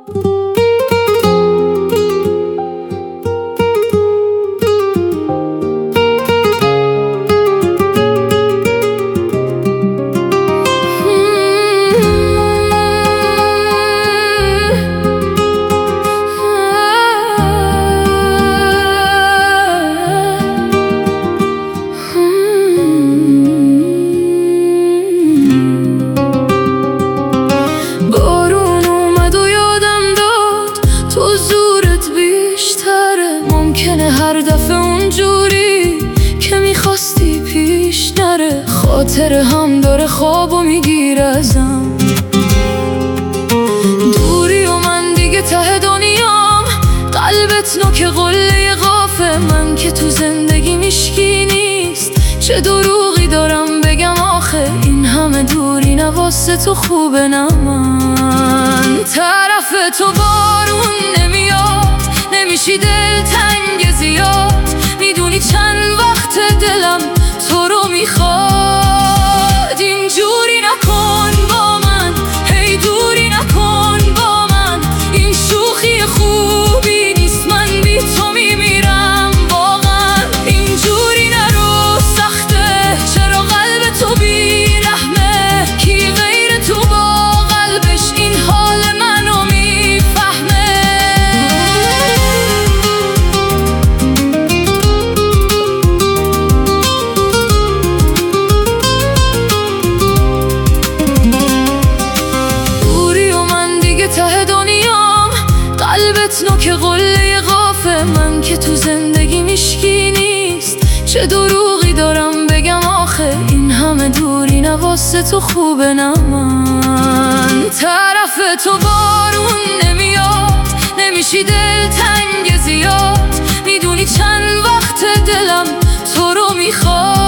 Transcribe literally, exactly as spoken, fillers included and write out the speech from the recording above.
هر دفعه اونجوری که میخواستی پیش نره، خاطر هم داره خوابو میگیره ازم. دوری و من دیگه ته دنیام، قلبت نوک قله قافه، من که تو زندگی میشکی نیست، چه دروغی دارم بگم آخه، این همه دوری نواسه تو خوبه نه من. طرف تو بارون نمیاد، نمیشی دلتنگ زیاد، میدونی چند وقت دلم تو رو میخواد. اینجوری نکن با من، هی دوری نکن با من، این شوخی خوبی نیست، من بی تو میمیرم واقعا. اینجوری نرو سخته، چرا قلب تو بی رحمه، کی غیر تو با قلبش این حال منو میفهمه. ته دنیام، قلبت نوک قله قافه، من که تو زندگی میشکی نیست، چه دروغی دارم بگم آخه، این همه دوری نواسه تو خوبه نه من. طرف تو بارون نمیاد، نمیشی دلتنگ زیاد، میدونی چند وقت دلم تو رو میخواد.